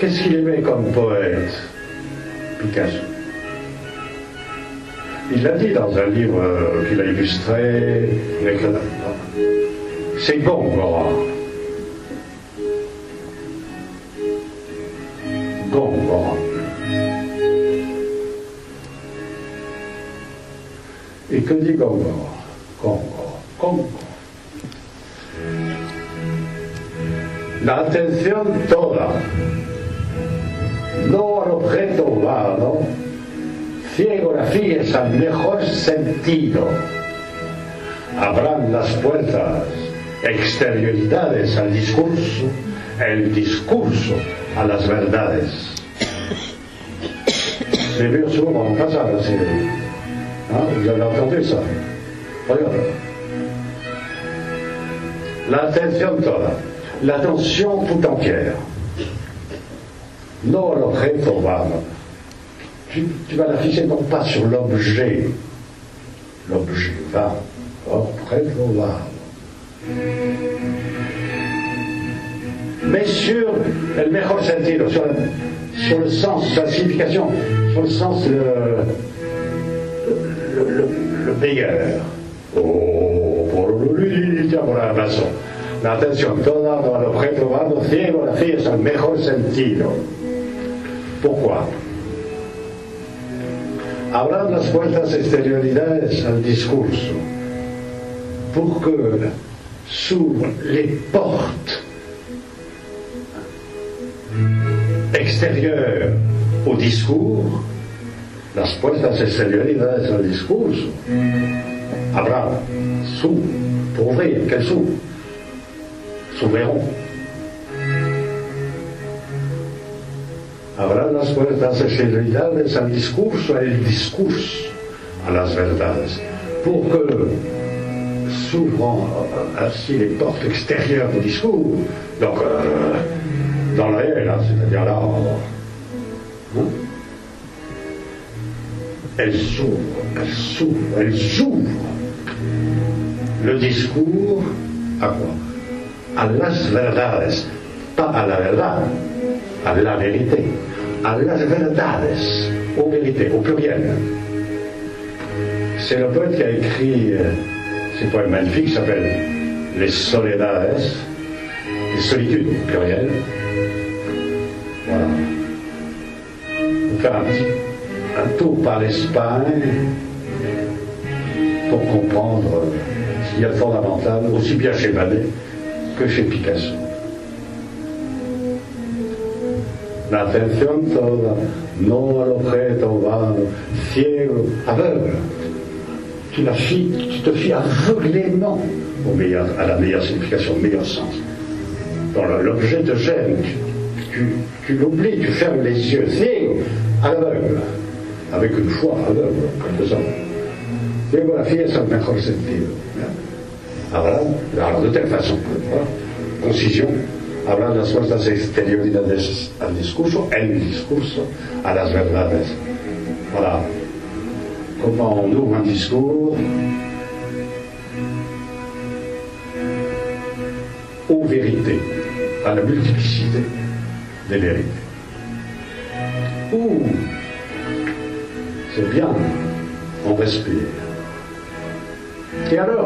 Qu'est-ce qu'il aimait comme poète, Picasso? Il l'a dit dans un livre qu'il a illustré avec c'est Góngora. Góngora. Et que dit Góngora? Góngora. La atención toda, no al objeto vano, ciego la fíes al mejor sentido. Abran las puertas, exterioridades al discurso, el discurso a las verdades. J'ai vu souvent en casa, là, c'est... Hein, vous avez entendu ça? Regarde. L'attention toda, l'attention tout entière. Non l'objeto vano. Tu vas la fixer non pas sur l'objet va, objeto vano, mais sur le mejor sentido, sur le sens, sur la signification, sur le sens le meilleur. Por la razón. La atención toda no al objeto vano, ciego la fíes al mejor sentido. Pourquoi? Abran las puertas exterioridades al discurso pour que s'ouvrent les portes extérieures au discours, las puertas exterioridades al discurso. Abran, s'ouvrent, pour ouvrir, qu'elles s'ouvrent, s'ouvriront. Abran las puertas exterioridades al discurso, el discurso a las verdades, pour que s'ouvrant ainsi les portes extérieures au discours, donc dans le réel, hein, c'est-à-dire là, hein, elles ouvrent le discours à quoi? À las verdades, pas à la verdad, à la vérité, à las verdades, aux vérités, au pluriel. C'est le poète qui a écrit ces poèmes magnifiques qui s'appellent Les Soledades, les solitudes au pluriel. Voilà. On va faire un tour par l'Espagne pour comprendre ce qu'il y a de fondamental, aussi bien chez Manet que chez Picasso. La atención toda, no al objeto vano, ciego, aveugle. Tu te fies aveuglément à la meilleure signification, au meilleur sens. Dans l'objet te gêne, tu l'oublies, tu fermes les yeux, ciego, à l'aveugle, avec une foi aveugle, en quelque sorte. Ciego la fies al mejor sentido. Alors de telle façon, voilà, concision. Hablar las fuerzas exterioridades al discurso, el discurso a las verdades. Voilà. Comment on ouvre un discours aux vérités, à la multiplicité des vérités. Ouh, c'est bien, on respire. Et alors?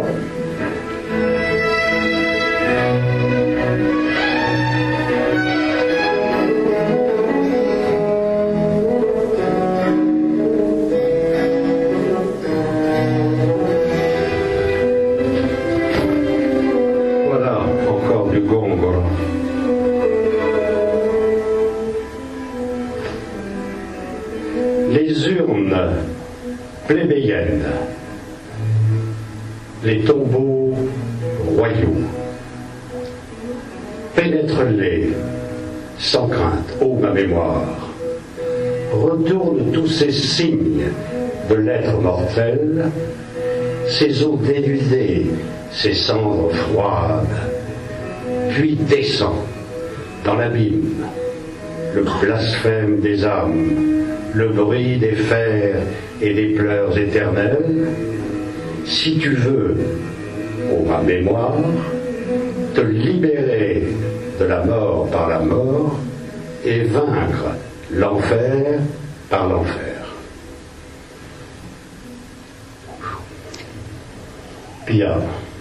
Les urnes plébéiennes, les tombeaux royaux, pénètre-les sans crainte, ô ma mémoire, retourne tous ces signes de l'être mortel, ces eaux dénudées, ces cendres froides, puis descend dans l'abîme le blasphème des âmes, le bruit des fers et des pleurs éternels, si tu veux, ô ma mémoire, te libérer de la mort par la mort et vaincre l'enfer par l'enfer. Bien.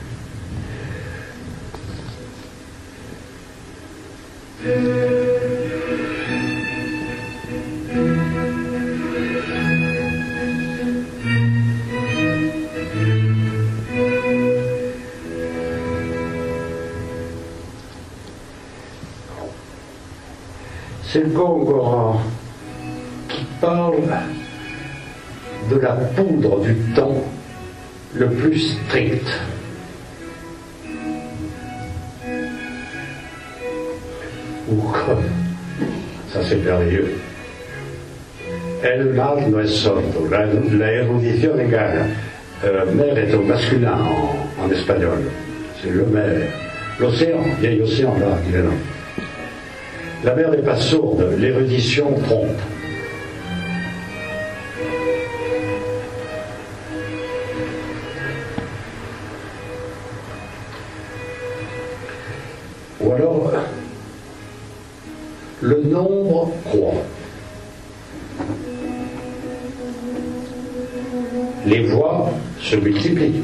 C'est le Gongora qui parle de la poudre du temps le plus strict. Ça c'est merveilleux. El mar no es sordo. La érudition égale. Mer est au masculin en espagnol. C'est le mer. L'océan, vieil océan là, il est là. La mer n'est pas sourde, l'érudition trompe. Ou alors, le nombre croît. Les voix se multiplient.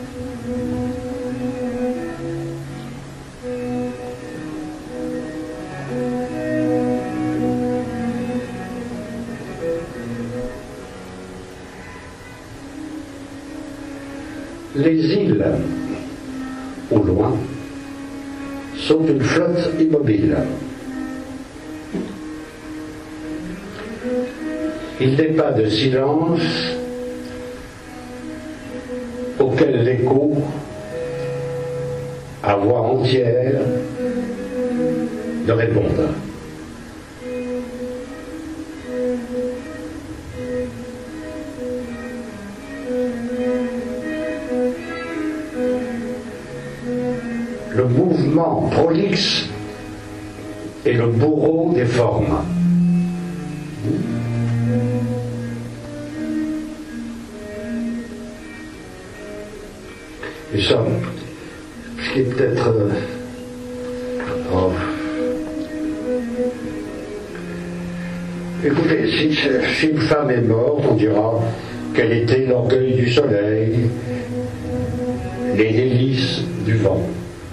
Les îles, au loin, sont une flotte immobile. Il n'est pas de silence auquel l'écho, à voix entière, ne réponde. Le mouvement prolixe est le bourreau des formes. Et ça, ce qui est peut-être... Écoutez, si une femme est morte, on dira qu'elle était l'orgueil du soleil, les délices du vent.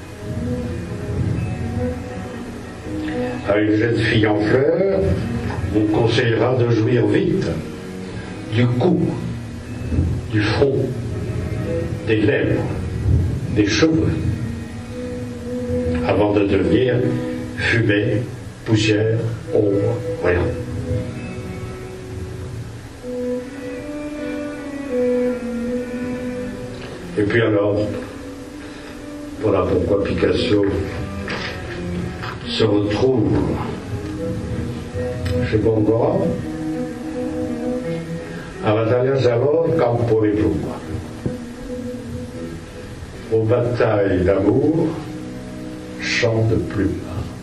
À une jeune fille en fleurs, on conseillera de jouir vite du cou, du front, des lèvres, des cheveux, avant de devenir fumée, poussière, ombre, rien. Et puis alors, voilà pourquoi Picasso se retrouve chez Gongora à Battaglia Savor, Campo de Pluma. Aux batailles d'amour, chant de plumes.